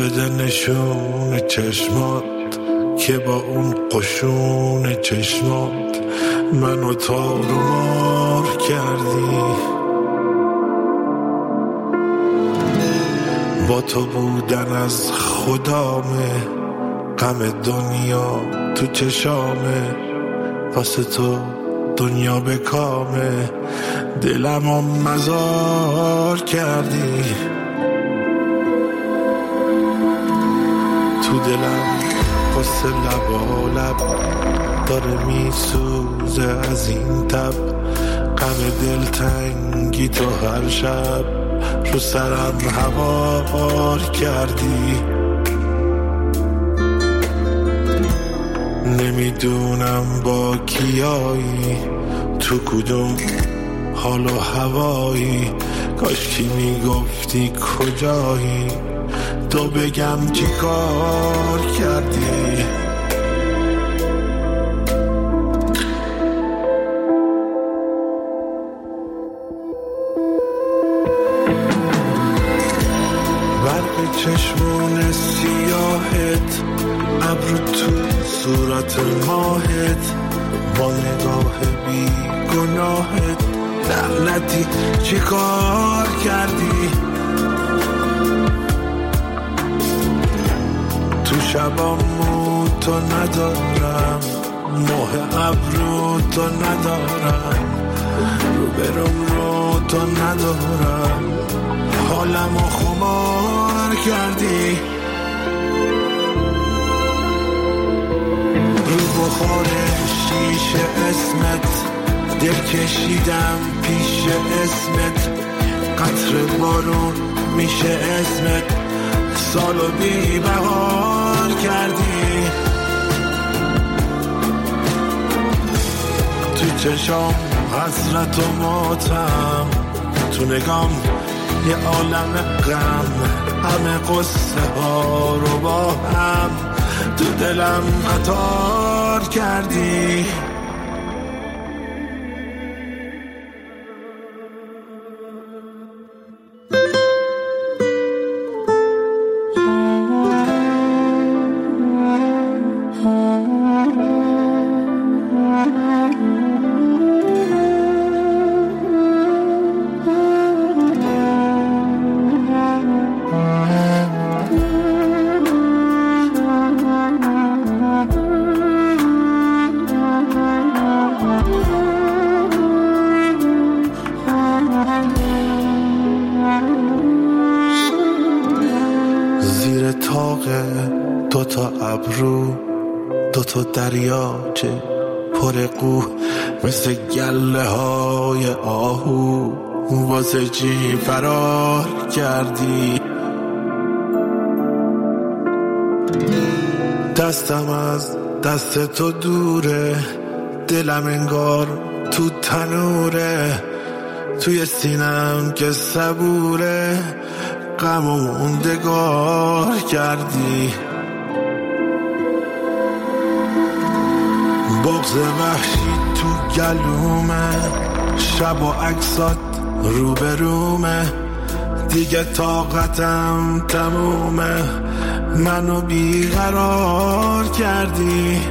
بده نشون چشمات که با اون قشون چشمات منو تار و مار کردی. با تو بودن از خدامه، غم دنیا تو چشامه، واسه تو دنیا به کامه، دلمو مزار کردی. تو دلم قصه لب داره میسوزه از این تب، غم دلتنگی تو هر شب رو سرم هوار کردی. نمیدونم با کیایی، تو کدوم حال و هوایی، کاشکی میگفتی کجایی، تو بگم چی کار کردی. برق چشمون سیاهت، ابرو تو صورت ماهت، با نگاه بی گناهت، لعنتی چی کار کردی. تو شبامو تو ندارم، ماه ابرو تو ندارم، رو برم رو تو ندارم، حالمو خمار کردی. رو بخور شیشه اسمت، دل کشیدم پیش اسمت، قطر بارون میشه اسمت، سالو بی بهار کردی. تو چشام حسرت و ماتم، تو نگام یه عالم غم، همه قصه ها رو با هم تو دلم قطار کردی. دوتا ابرو، دوتا دریاچه پر قو، مثل گله های آهو، واسه چی فرار کردی. دستم از دست تو دوره، دلم انگار تو تنوره، توی سینم که صبوره، غم و موندگار کردی. بغض وحشی تو گلومه، شب و عکسات روبرومه، دیگه طاقتم تمومه، منو بیقرار کردی.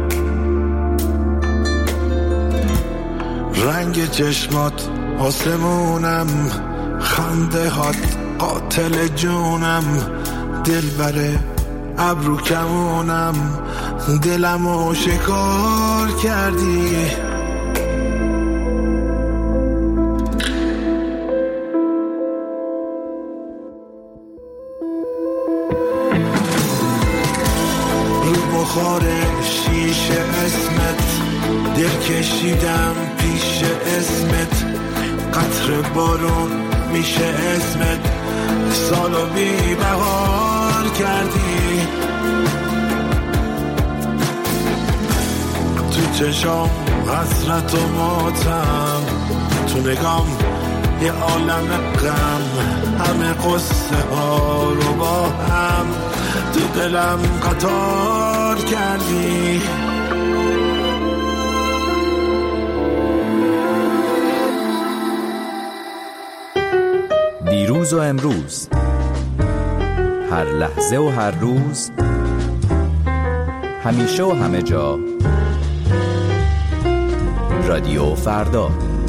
رنگ چشمات آسمونم، خنده هات قاتل جونم، دل بره ابرو کمونم، دلمو شکار کردی. رو بخار شیشه اسمت، دل کشیدم پیش اسمت، قطر بارون میشه اسمت، سالو بی بهار کردی. تو چشام حسرت و ماتم، تو نگام یه عالم غم، همه قصه ها رو با هم تو دلم قطار کردی. دیروز و امروز، هر لحظه و هر روز، همیشه و همه جا. رادیو فردا.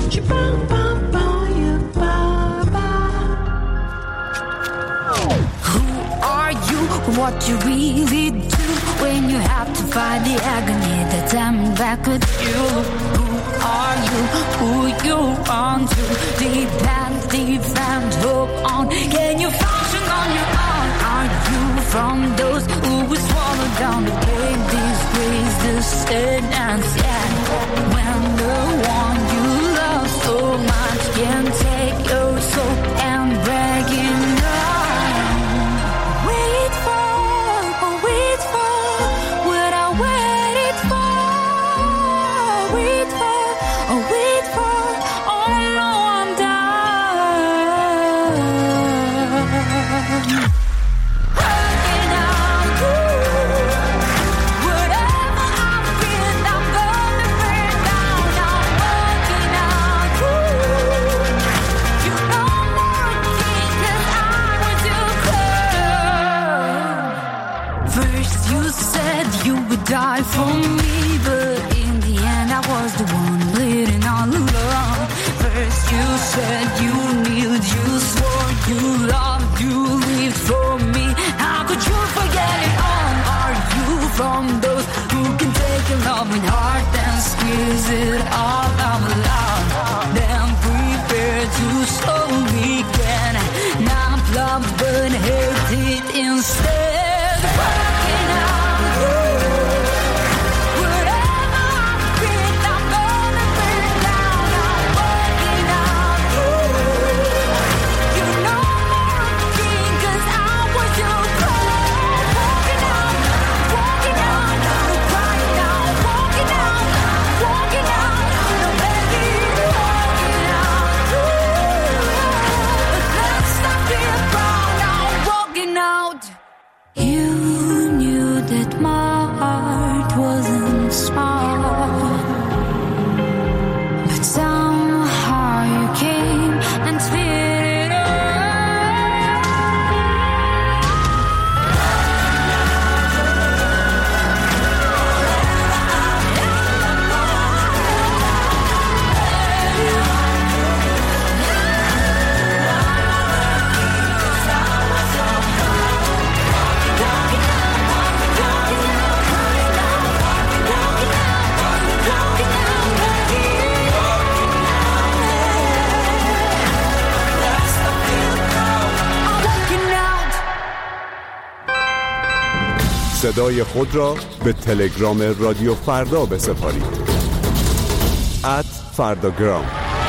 What you really do when you have to fight the agony that's coming back with you. Who are you? Who you want to depend, hope on? Can you function on your own? Are you from those who will swallow down the pain, disgrace, the sadness? Yeah, when the one you love so much can take your soul and break it down. Die for me, but in the end I was the one bleeding all alone. First you said you kneeled, you swore you loved, you lived for me. How could you forget it all? Are you from those who can take a loving heart and squeeze it all out loud? Then prepare to slowly get not love but hate it instead. Working out. صدای خود را به تلگرام رادیو فردا بسپارید. @فرداگرام.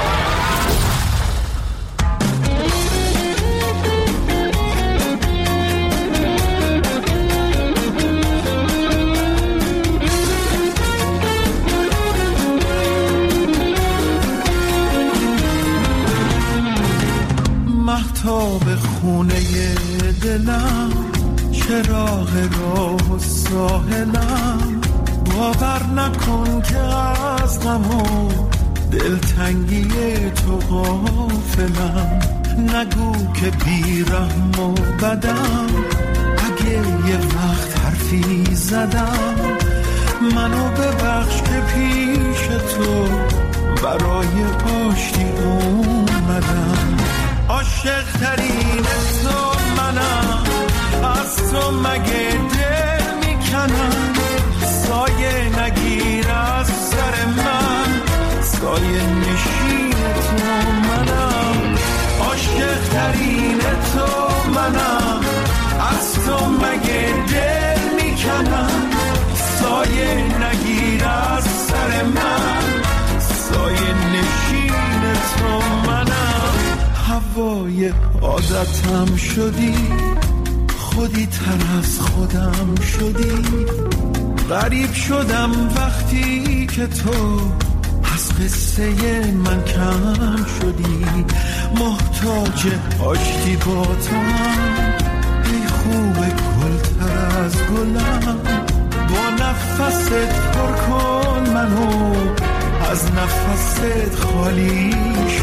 مهتاب خونه دلم، چراغ راه ساحلم، باور نکن که از غم و دلتنگی تو غافلم. نگو که بی‌رحم و بدم، اگه یه وقت حرفی زدم، منو ببخش که پیش تو برای آشتی اومدم. عاشق ترین تو منم، از تو مگه دل میکنم. سایه نگیر از سر من، سایه نشین تو منم. عاشق ترین تو منم، از تو مگه دل میکنم. سایه نگیر از سر من، سایه نشین تو منم. هوای عادتم شدی، خودی تر از خودم شدی. غریب شدم وقتی که تو از قصه من کم شدی. محتاج آشتی با تو هم، ای خوب گل تر از گلم. با نفست پر کن منو، از نفست خالی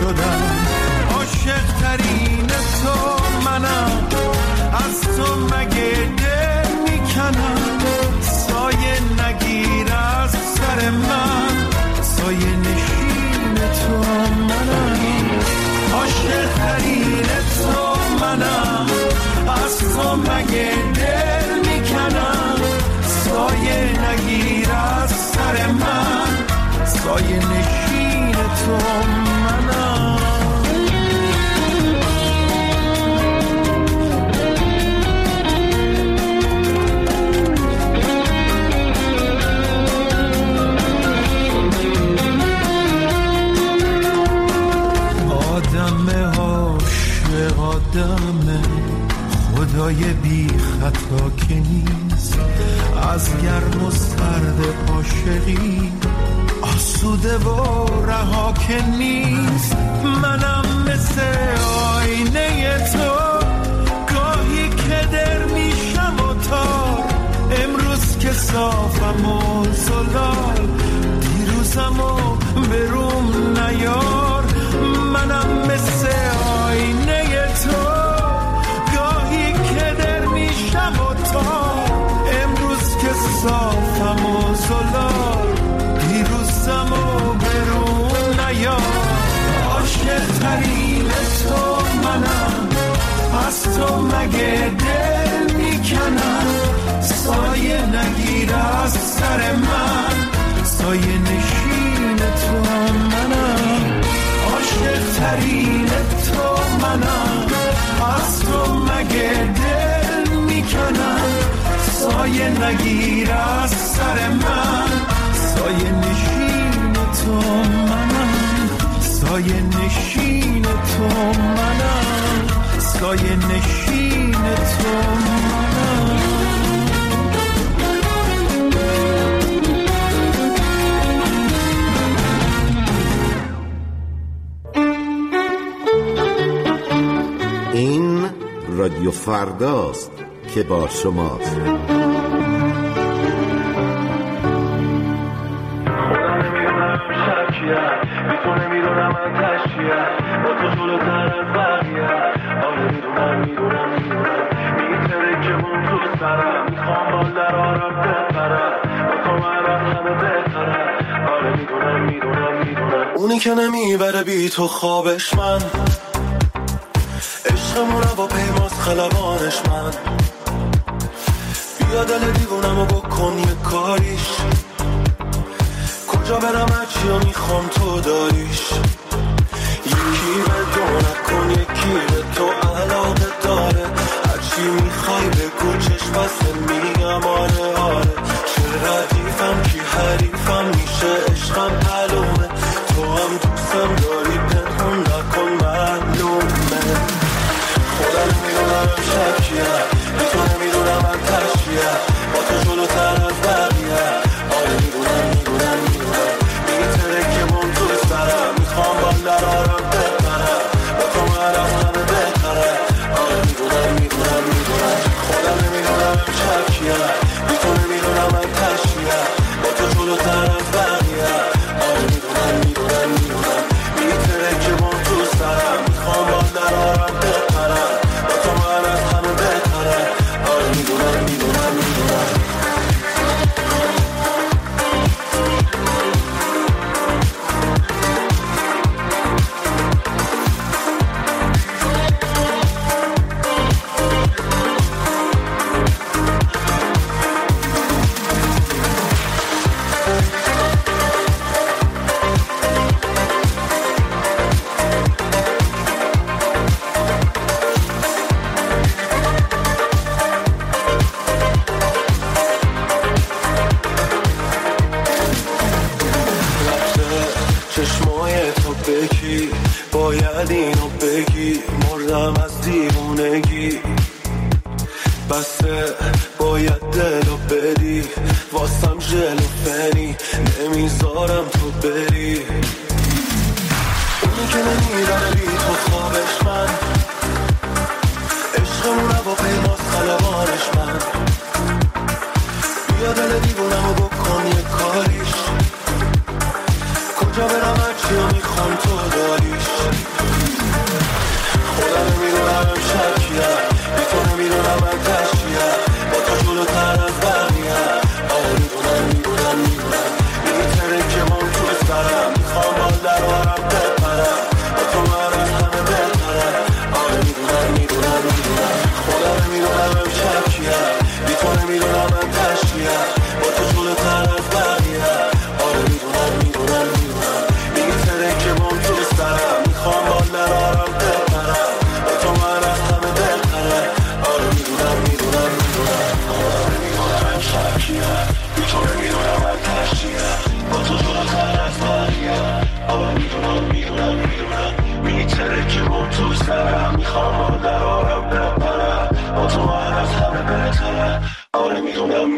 شدم. عاشق ترین تو منم، از تو مگه حتی که نیست از گرم و سرد عاشقی آسوده و رها که نیست. منم مثل آینه تو گاهی که در میشم و تار، امروز که صافم و زلال دیروزم و بروم نیار. منم مثل آینه تو گاهی که در میشم و تار، امروز که صافم و زلال دیروزم و بروم نیار. عاشق ترین تو منم، از تو مگه دل میکنم. سایه نگیر از سر من، سایه نشین تو منم. عاشق ترین تو منم، از تو مگه دل میکنم. سایه نگیر از سر من، سایه نشین تو منم. سایه نشین تو منم، سایه نشین تو منم. این رادیو فرداست که با شماست. اونی که نمیبره بی تو خوابش، من عشقمون با پیماز خلبانش. من بیا دل دیوونمو بکن یه کاریش، کجا برم هرچی رو میخوام تو داریش. یکی به دو نکن یکی به تو علاقه داره، هرچی میخوای بگو چشم بسته میگم آره آره. چه ردیفم کی حریفم میشه عشقم معلومه، تو هم دوستم داری پنهون نکن معلومه. خودم میدونم شکیه به تو نمیدونم من تشیه، با تو جلوتر از بقیه. آره میدونم میتره که من تو سرم، میخوام با درارم بپرم، با تو مرم همه بهتره. آره میدونم خودم نمیدونم شکیه به تو نمیدونم من تشیه، با تو جلوتر از بقیه. آره میدونم میتره که من تو سرم، میخوام با درارم بپرم، با تو مرم همه بهتره. آره میدونم میخرن. آره میدونم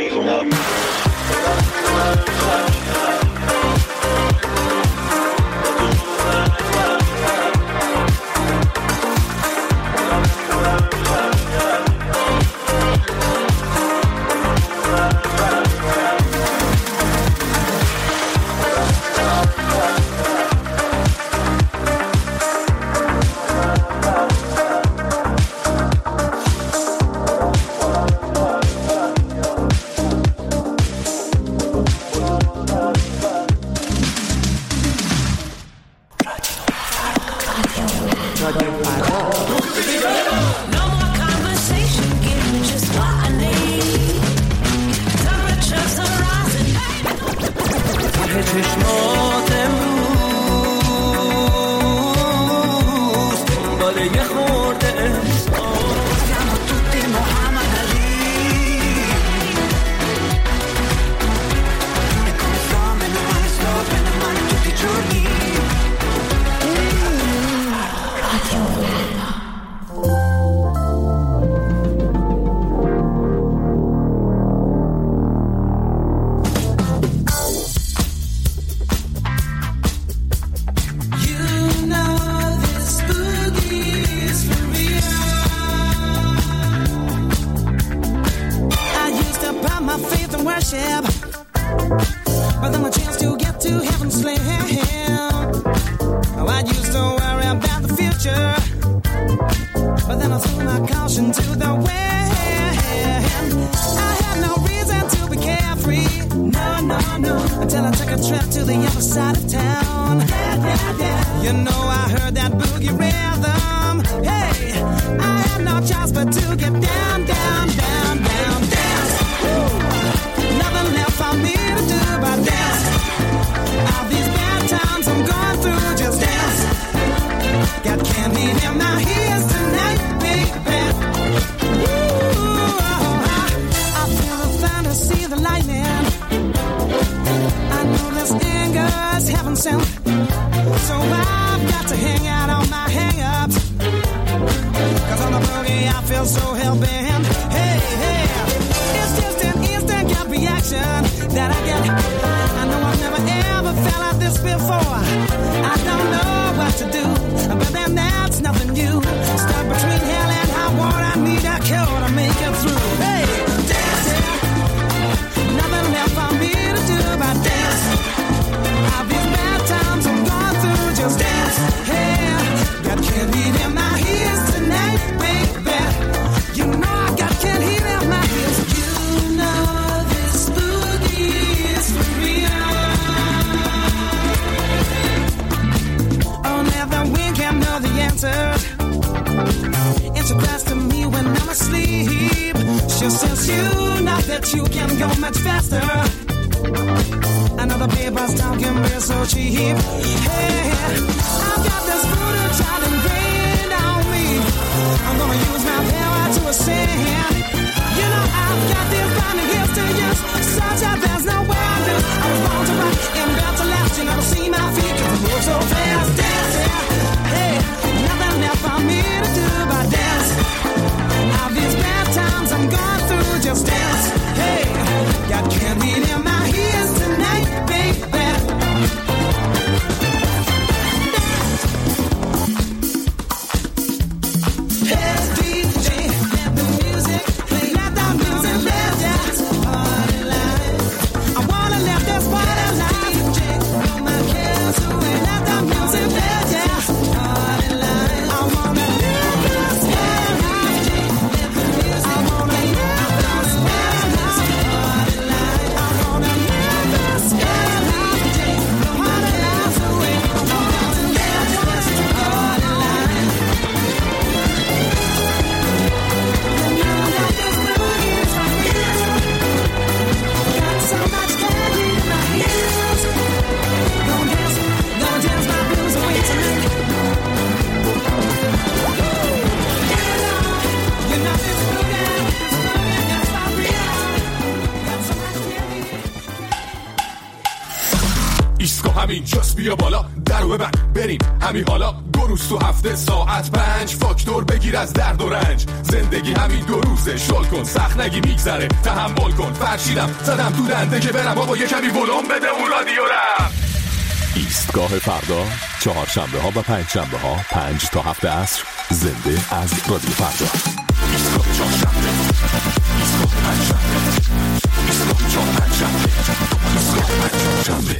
همین جاست بیا بالا درو ببند بریم همین حالا 2 روز تو هفته ساعت 5 فاکتور بگیر از درد و رنج. زندگی همین 2 روزه، شل کن سخت نگی میگذره، تحمل کن. فرشیدم زدم تو دنده که برم بابا یه کمی ولوم بده اون رادیو رم. ایستگاه فردا، 4 شنبه ها و 5 شنبه ها 5 تا 7 عصر، زنده از رادیو فردا. ایستگاه 4 شنبه، ایستگاه 5 شنبه، ایستگاه 4 5 شنبه، ایستگاه 5 شنبه.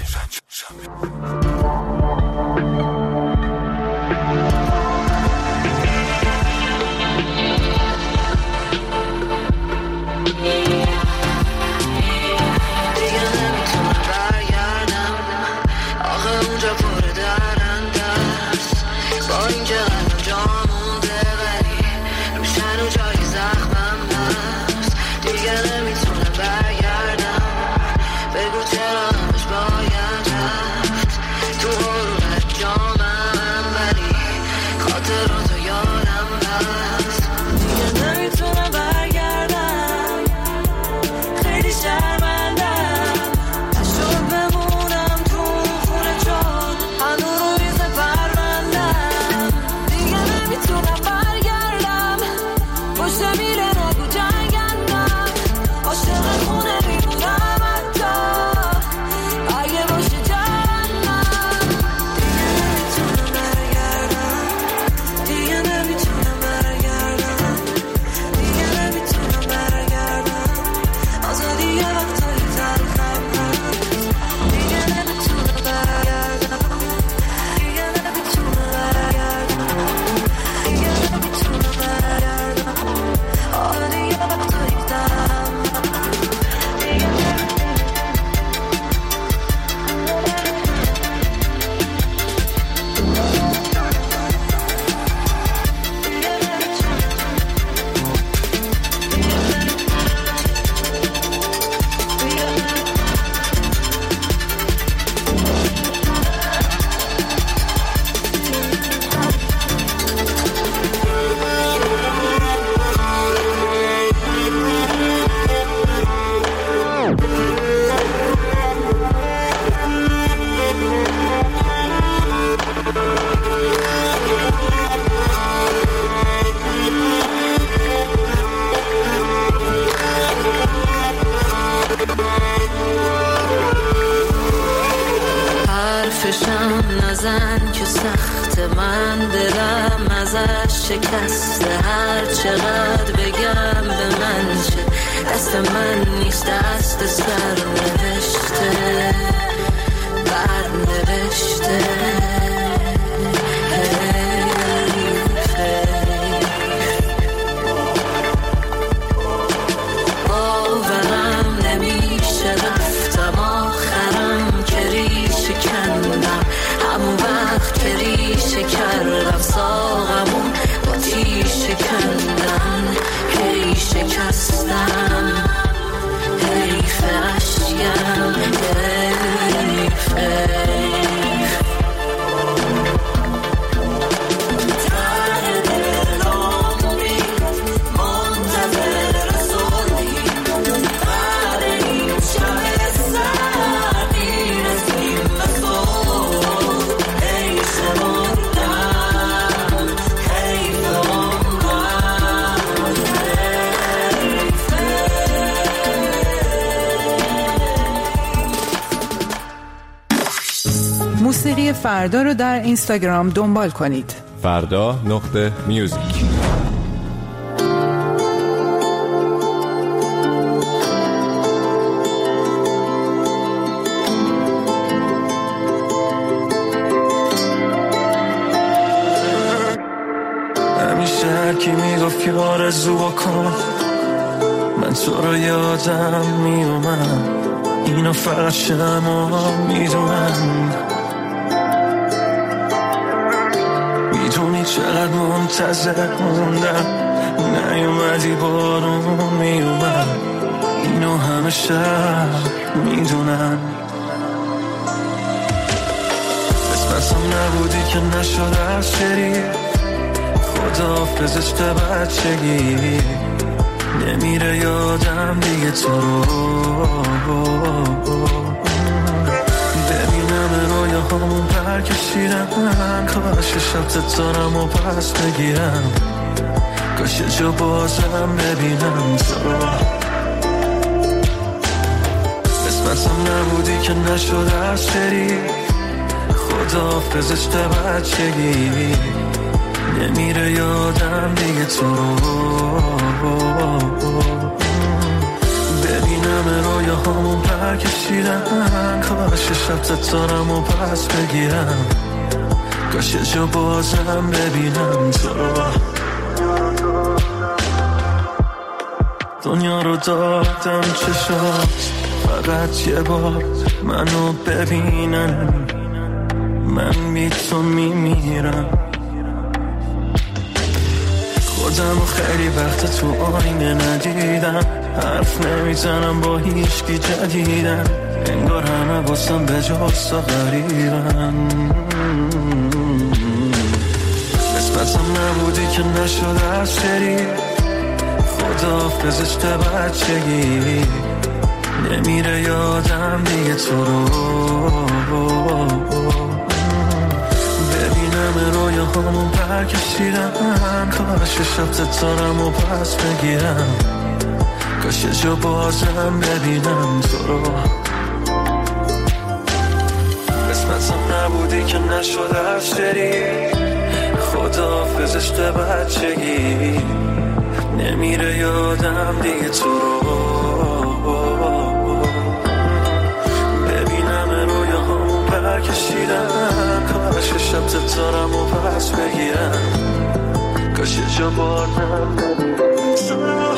نزن که سخت من دلم ازش شکسته، هر چقدر بگم به من چه دست من نیست، دست سر نوشته بر نوشته. باورم نمیشه رفتم آخرم که ریشه کندم، همون وقت که ریشه کردم ساقمون با تیشه کندن، هی شکستم حیف اشیم حیف موسیقی فردا رو در اینستاگرام دنبال کنید. فردا.music. همیشه هر کی میگفت که آرزو بکن، من تو رو یادم میومد، اینو فقط شما میدونم. میدونی چقدر منتظر موندم، نیومدی بارون میومد، اینو همه شب میدونم. قسمتم نبودی که نشد از شری، خداحافظش به بچگی، نمیره یادم دیگه تو رو. ببینم رویا رویاهامون برکشیدن، کاش شب تتارم و پس بگیرم، کاش جا بازم ببینم تو رو. قسمتم نبودی که نشد از بری، خداحافظ عشق بچگی، نمیره یادم دیگه تو رو. ببینم رویاهامون برکشیدن، کاش شب تتارم و پس بگیرم، کاش جا بازم ببینم تو رو. دنیا رو دادم چشات، فقط یه بار منو ببینن، من بی تو میمیرم. خودم و خیلی وقت تو آینه ندیدم، حرف نمیزنم با هیچکی جدیدم، انگار همه واسم به جز تو غریبن. قسمتم نبودی که نشد از بری، خداحافظ عشق بچگی، نمیره یادم دیگه تو رو. ببینم رویاهامون برکشیدن، کاش شب تتارم و پس بگیرم، کاش جا بازم ببینم تو رو. قسمتم نبودی که نشد از بری، خداحافظ عشق بچگی، نمیره یادم دیگه تو رو. ببینم رویاهامون برکشیدن، کاش شب تتارم و پس بگیرم، کاش جا بازم ببینم تو رو.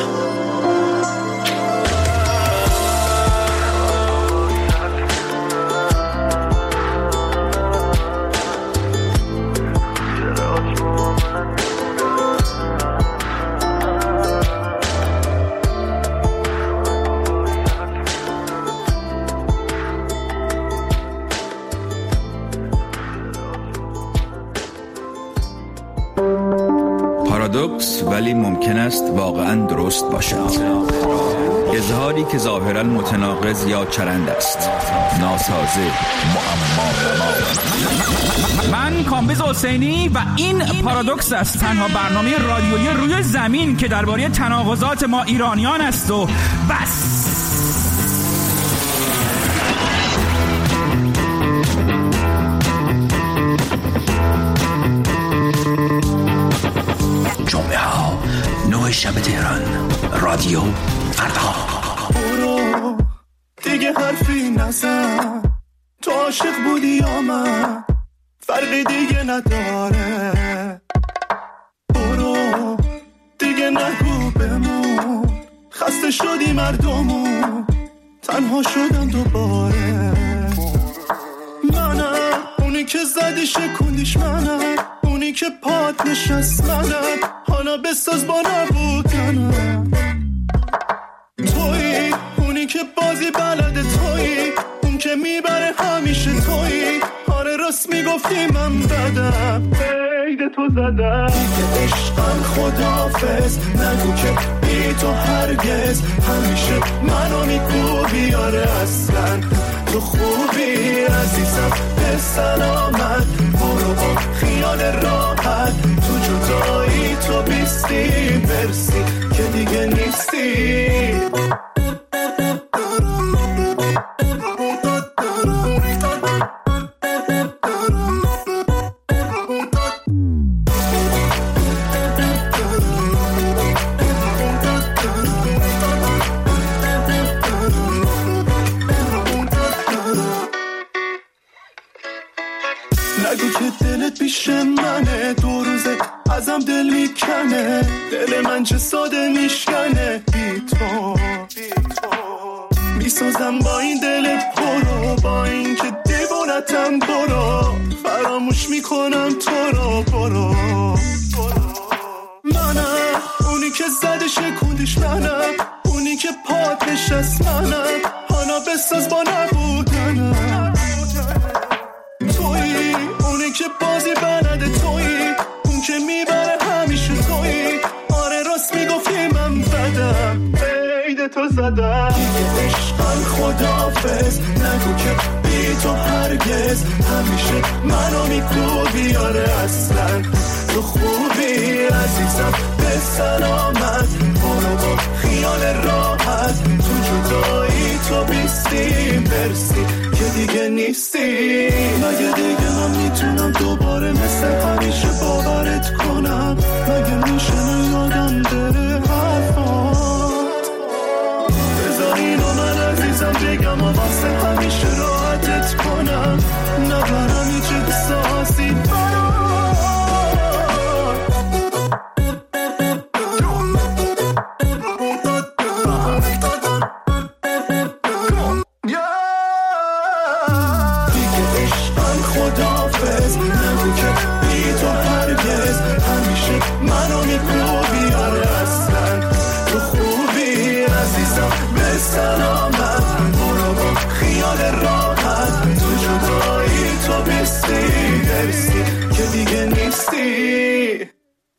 پارادوکس ولی ممکن است واقعا درست باشد. اظهاری که ظاهرا متناقض یا چرند است، ناسازه، معما. من کامبیز حسینی و این پارادوکس است، تنها برنامه رادیویی روی زمین که درباره تناقضات ما ایرانیان است و بس. جمعه ها 9 شب تهران، رادیو فردا. برو دیگه حرفی نزن، تو عاشق بودی یا من، فرقی دیگه نداره. برو دیگه نگو بمون، خسته شدی مردمون، تنها شدم دوباره. منم اونی که زدی شکوندیش، منم اونی که پات نشست، منم حالا بساز با نبودنم. تویی اونی که بازی بلده، تویی اون که میبره همیشه، تویی آره راست میگفتی من بدم، عید تو زدم. دیگه عشقم خداحافظ، نگو که بی تو هرگز، همیشه منو میکوبی آره اصلا تو خوبی عزیزم، به سلامت برو با خیال راحت، تو جدایی تو بیستی برسی که دیگه نیستی. نگو که دلت پیش منه، دو روزه ازم دل میکنه، دل من چه ساده میشکنه بی تو. میسازم با این دل پرو، با این که دیوانتم، برو فراموش میکنم تو رو. برو منم اونی که زده شکوندیش، منم اونی که پات نشست، منم حالا بساز با نبودنم. تویی اونی که بازی بلده، تویی اون که میبره همیشه، تویی آره راست میگفتی من بدم، عید تو زدم. دیگه عشقم خداحافظ، نگو که بی تو هرگز همیشه منو میکوبی. آره اصلا تو خوبی عزیزم به سلامت، برو با خیال راحت، تو جدایی تو بیستی مرسی که دیگه نیستی. مگه دیگه من میتونم دوباره مثل همیشه باورت کنم؟ مگه میشه یادم بره حرفات؟ بذار اینو من عزیزم بگم و واسه همیشه راحتت کنم، نبرم هیچ احساسی برات. منو میکوبی. آره اصلا تو خوبی عزیزم به سلامت، برو با خیال راحت، تو جدایی تو بیستی مرسی که دیگه نیستی.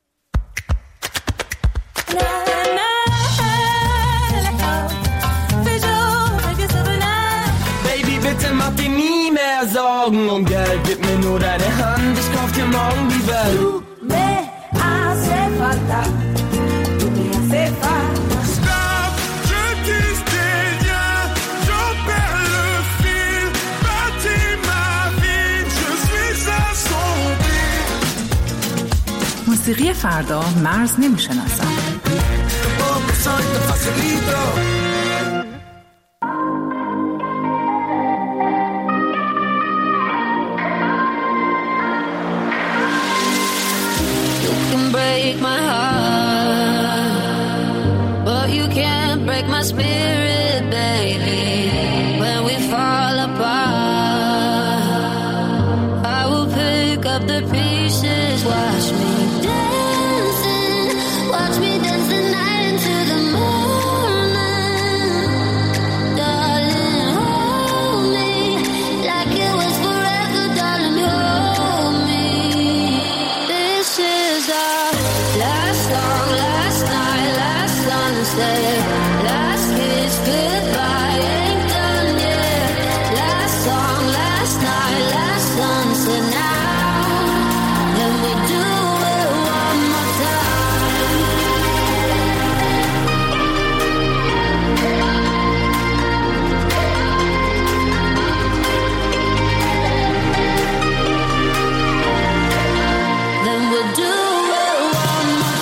Baby, bitte mach dir nie mehr Sorgen um Geld, gib mir nur deine Hand, ich kauf dir morgen die Welt. Tu me hace falta. Stop, je tisse des liens, j'en perds le fil. Bâtis ma vie, je suis assombri. موسیقی فردا مرز نمیشناسد. Break my heart, but you can't break my spirit, baby. When we fall apart, I will pick up the pieces. Watch me dancing, watch me dance the night into the morning. Darling, hold me like it was forever, darling, hold me. This is our last song, last night, last sunset, last kiss, goodbye, ain't done yet. Last song, last night, last sunset, now then we do it one more time. Then we'll do it one more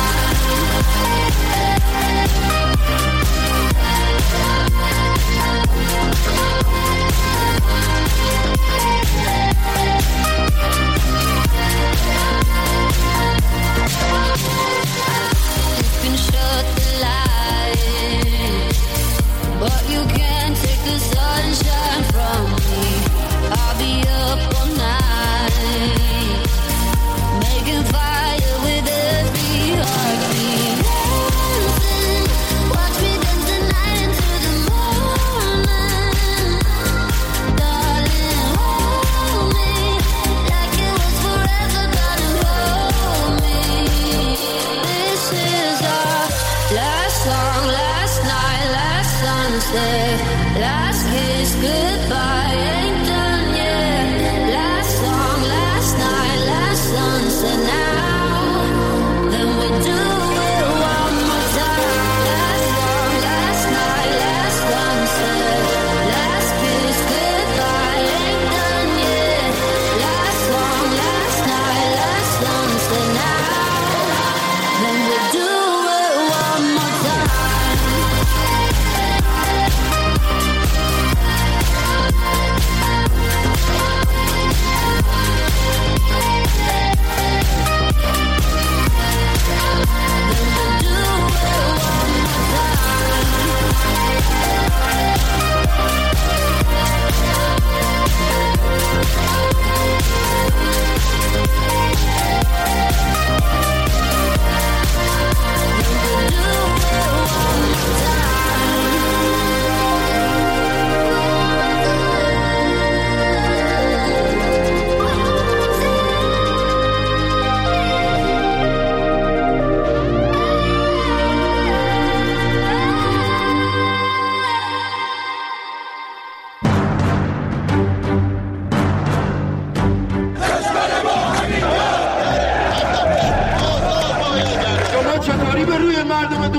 You can shut the light, but you can't take the sunshine from me. I'll be up all night, making fire with every heartbeat. Dancing, watch me dance the night into the morning. Darling, hold me like it was forever, darling, hold me. This is our last song, last night, last sunset, last kiss, goodbye, ain't done yet. Last song, last night, last sunset, now then we do it one more time. Last song, last night, last sunset, last kiss, goodbye, ain't done yet. Last song, last night, last sunset, now then we do it one more time.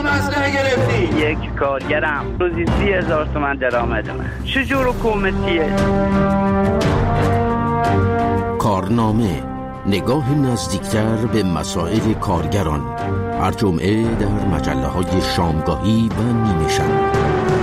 کدوم اسلحه گرفتی؟ یک کارگرم روزی 30,000 تومان درآمد من. چجور حکومتیه؟ کارنامه، نگاه نزدیکتر به مسائل کارگران، هر جمعه در مجله‌های شامگاهی و نیمه شب.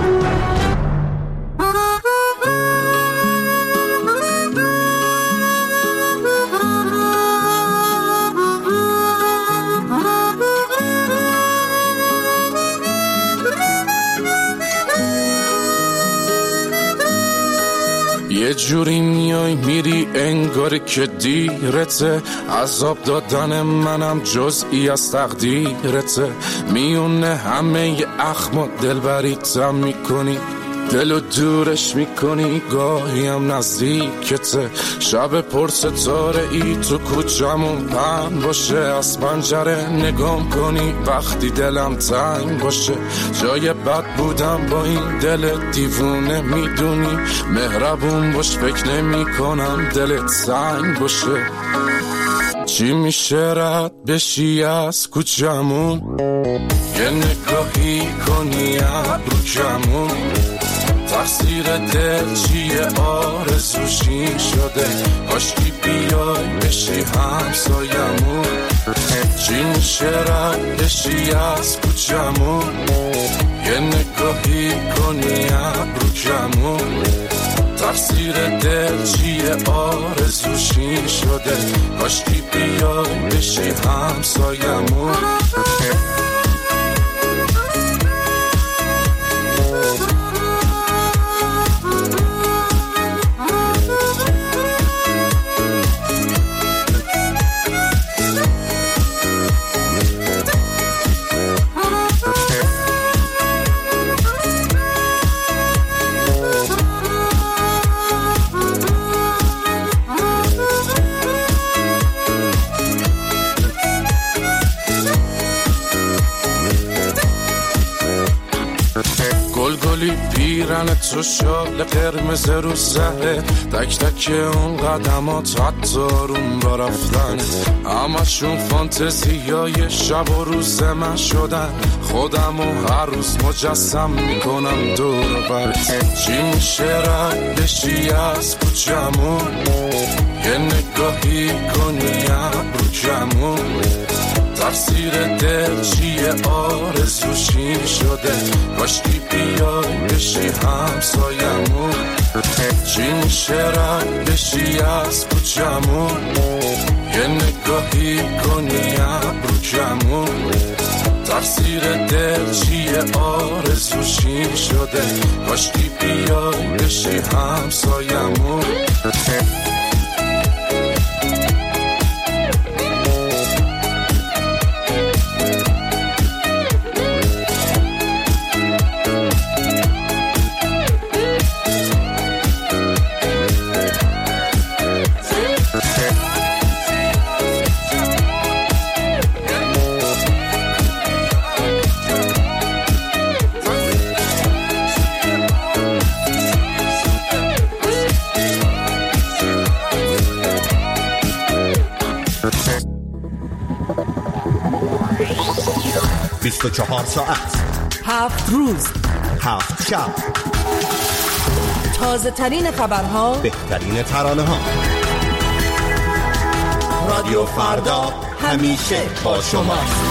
یه جوری میای میری انگار که دیرته، عذاب دادن منم جزئی از تقدیرته، میونه همه ی اخم و دلبریتم میکنی، دلو دورش میکنی، گاهی هم نزدیکته، شب پر ستاره ای تو کوچمون پهن باشه، از پنجره نگام کنی وقتی دلم تنگ باشه، جای بد بودم با این دل دیوونه، میدونی مهربون باش فکر نمی کنم دلت سنگ باشه، چی میشه رد بشی از کوچمون، یه نگاهی کنی ابرو کمون، تقصیر دل چیه آرزوشی شده، کاشکی بیای بشی همسایمون، چی میشه رد بشی از کوچمون، یه نگاهی کنی ابرو کمون، تقصیر دل چیه آرزوشی شده، کاشکی بیای بشی همسایمون. گلی پیرن تو شال قرمز رو زهره، تک تک اون قدمات حتی روم برفتن، همشون فانتزیای شب و روز من شدن، خودمو هر روز مجسم میکنم دور بر، چی میشه رد بشی از کوچمون، یه نگاهی کنی ابرو کمون، تقصیر دل چیه آرزوشی شده، کاشکی بیای بشی همسایمون، چی میشه رد بشی از کوچمون، یه نگاهی کنی ابرو کمون، تقصیر دل چیه آرزوشی شده، کاشکی بیای بشی همسایمون. بیست و 24 ساعت 7 روز 7 شب، تازه ترین خبرها، بهترین ترانه ها، رادیو فردا همیشه با شماست.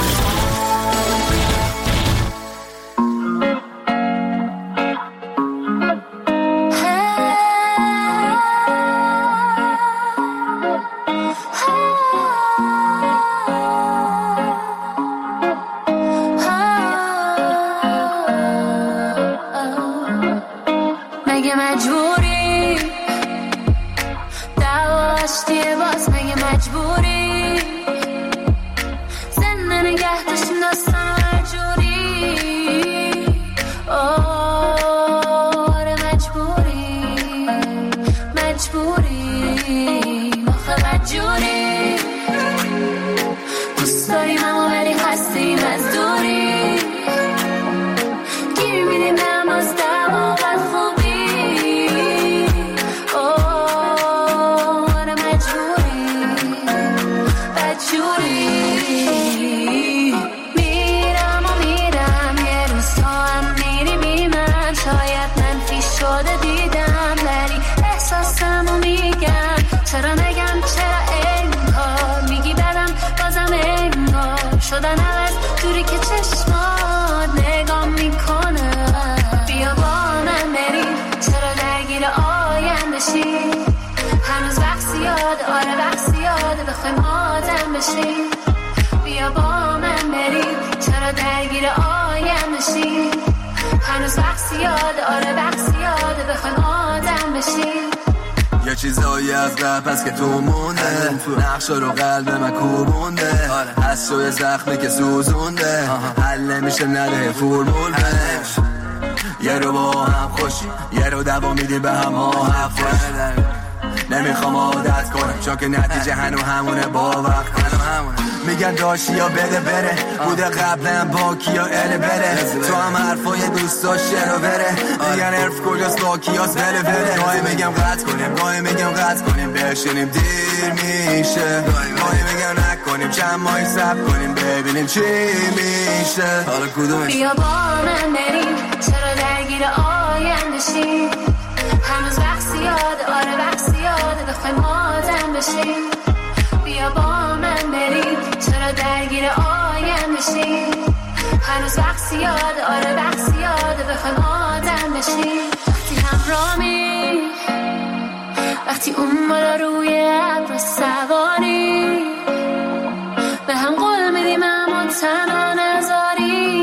شده دیدم ولی احساسمو میگم چرا نگم چرا انکار میگی بدم بازم انگار شدن عوض دوری که چشمات نگاه میکنه بیا با من بریم چرا درگیر آینده شی هنوز وقت زیاده آره وقت زیاده بخوایم آدم بشیم بیا با من بریم چرا درگیر آینده شی هنوز وقت زیاده آره وقت زیاده بخوایم آدم بشیم یه چیزایی از قبل که تو مونده نقشا رو قلب من کوبونده از توی زخمی که سوزونده حل نمیشه نده فرمول بهش یه رو با هم خوشی یه رو دوا میدی به هم حق نمیخوام عادت کنم چون که نتیجه هنو همونه با وقت کنم میگن داشتی یا بده بره بوده قبلا با کیا اله بره تو هم حرفای دوست داشتی رو بره میگن حرف کجاست با کیاس بله بره گاهی میگم قطع کنیم گاهی میگم قطع کنیم بشینیم دیر میشه گاهی میگم نکنیم چند ماهی صبر کنیم ببینیم چی میشه حالا کدومش بیا با من بریم چرا درگیر آینده شیم هنوز وقت زیاده آره وقت زیاده بخوایم آدم بشیم بیا با من بریم چرا درگیر آینده شیم هنوز وقت زیاده آره وقت زیاده بخوایم آدم بشیم وقتی همرامی وقتی اون بالا روی ابر سواری به هم قول میدیم اما تنها نذاری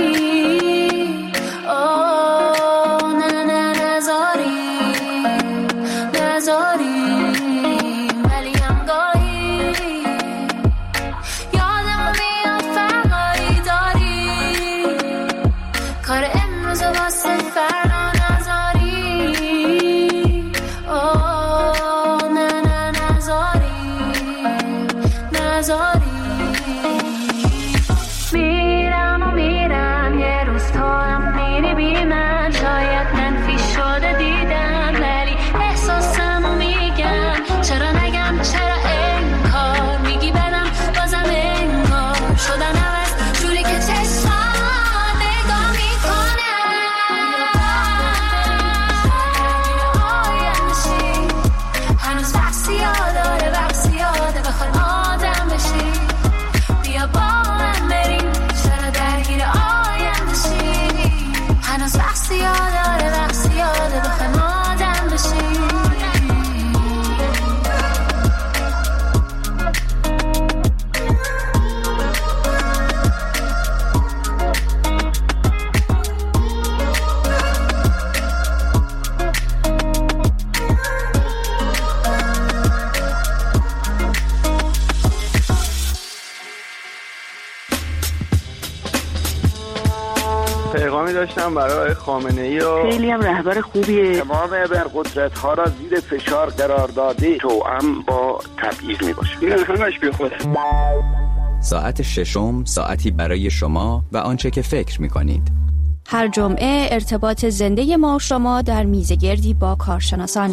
پیغامی داشتم برای خامنه‌ای و خیلی هم رهبر خوبیه. تمام ابرقدرت‌ها را زیر فشار قرار داده توأم با تبعیض میباشه. این همش بی خوده. ساعت ششم ساعتی برای شما و آنچه که فکر می‌کنید. هر جمعه ارتباط زنده ما شما در میزگردی با کارشناسان.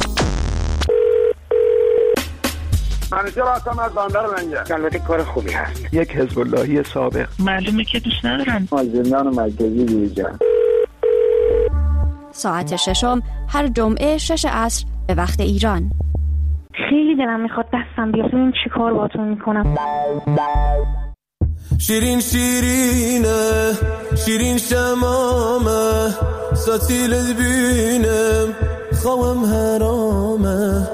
منیجر هستم از بندر منجر. البته کار خوبی هست. یک حزب اللهی سابق. معلومه که دوست ندارن. از زندان مرکزی بیرون. ساعت ششم هر جمعه 6 عصر به وقت ایران. خیلی دلم میخواد دستم بیاد ببینم چی کار باهاتون میکنم. شیرین شیرینه شیرین شمامه ستیلت بینم خوام حرامه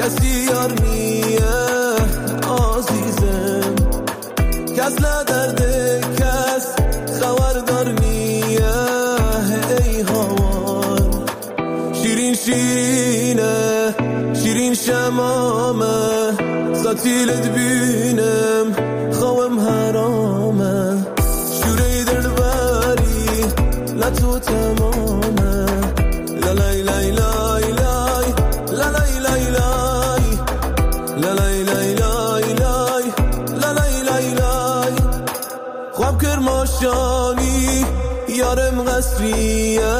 کسی یار نیه عزیزم کس لدرده کس خبردار نیه ای هوار شیرین شیرینه شیرین شمامه ساتیلت بینم خوام حرامه شوره دلبری لطو تمامه لالای لای لای لای لالای لای لای لالای لای لای لای لالای لای لای خواب کرماشانی یارم قصریه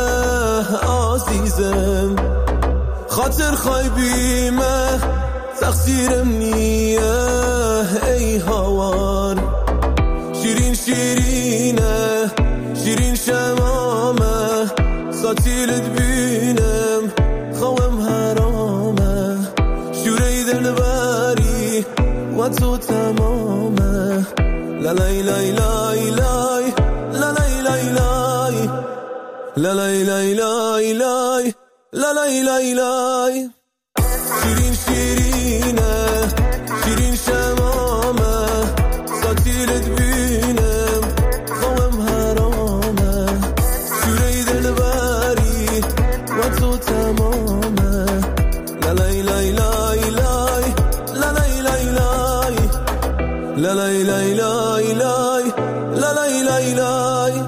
عزیزم خاطر خایبیمه تقصیرم نیه ای هوار شیرین شیرینه شیرین شمامه ساتیلت بینم خوام حرامه شوره دلبری و تو تمامه لالای لای لای لای لالای لای لای لالای لای لای لای لالای لای لای شیرین شیرینه شیرین شمامه ساتیلت بینم خوام حرامه شوره دلبری و تو تمامه لالای لای لای لای لالای لای لای لالای لای لای لای لالای لای لای.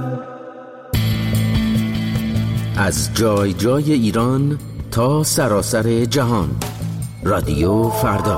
از جای جای ایران تا سراسر جهان، رادیو فردا.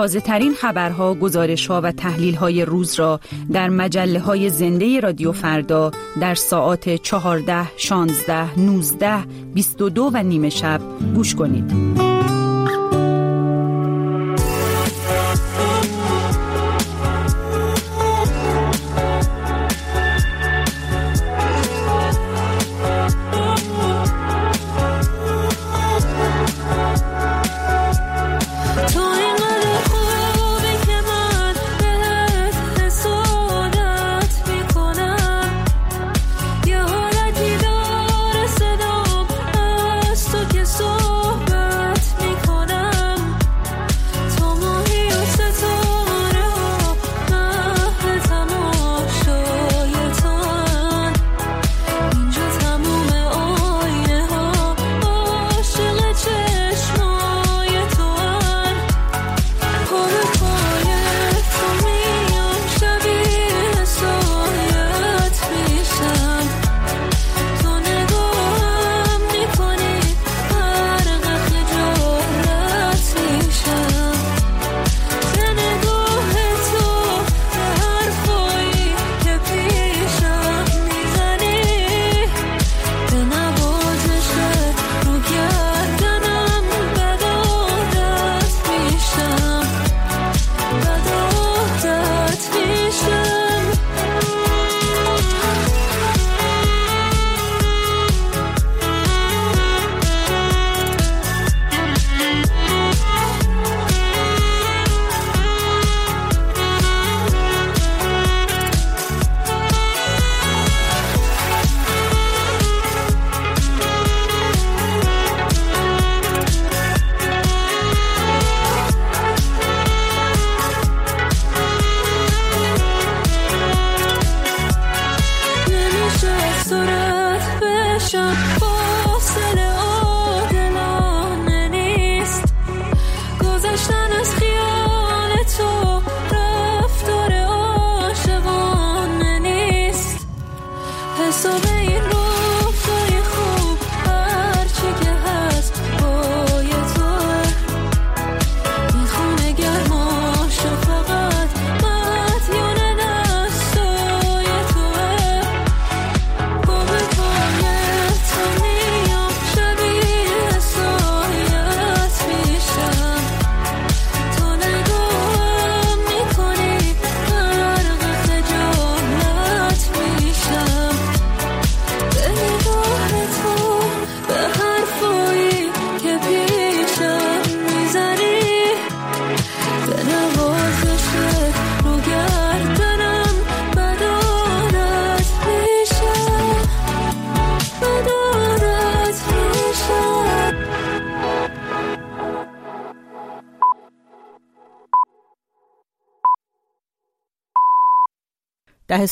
تازه ترین خبرها، گزارش‌ها و تحلیل‌های روز را در مجله‌های زنده رادیو فردا در ساعات 14، 16، 19، 22 و نیم شب گوش کنید.